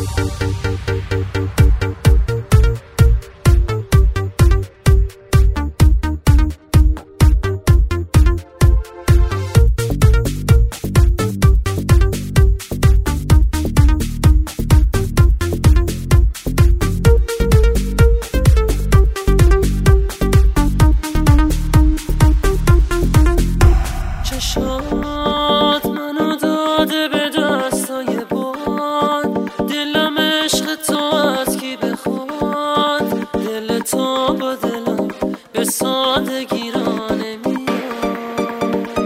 چشات منو داده به دستای باد، دلم عشق تو از کی بخواد، دل تو با دلم به سادگی را نمیاد.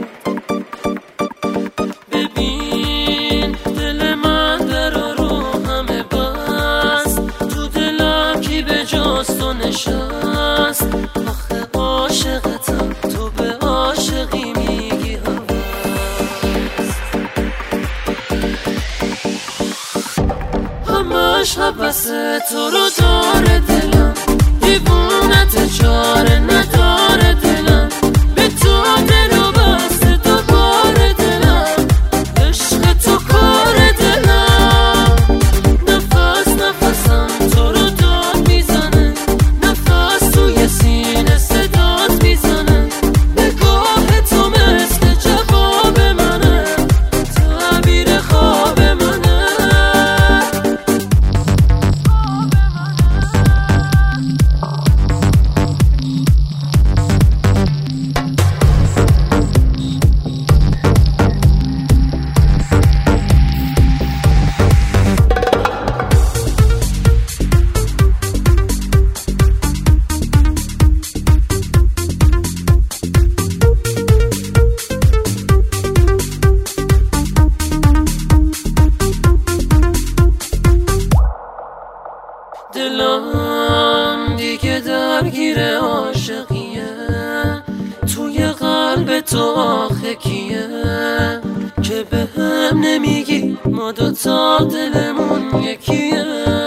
ببین دل من در رو همه بست، تو دلم کی به جز تو نشست، آخه عاشقتم تو به عاشقی میگی همش حبس تو رو داره دلم، دیوونت چاره نداره دلم، به تو دلو بسته دوباره دلم، عشق تو کار دلم، نفس نفسم تو رو داد میزنه، نفس توی سینه صدات میزنه، نگاه تو مثل جواب منه، تعبیر خواب منه. دلم دیگه درگیر عاشقیه، توی قلب تو آخه کیه که به هم نمیگی ما دوتا دلمون یکیه.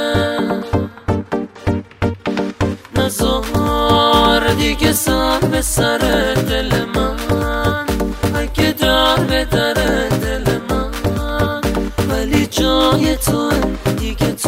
نزار دیگه سر به سر دل من، اگه در به در دل من، ولی جای توه دیگه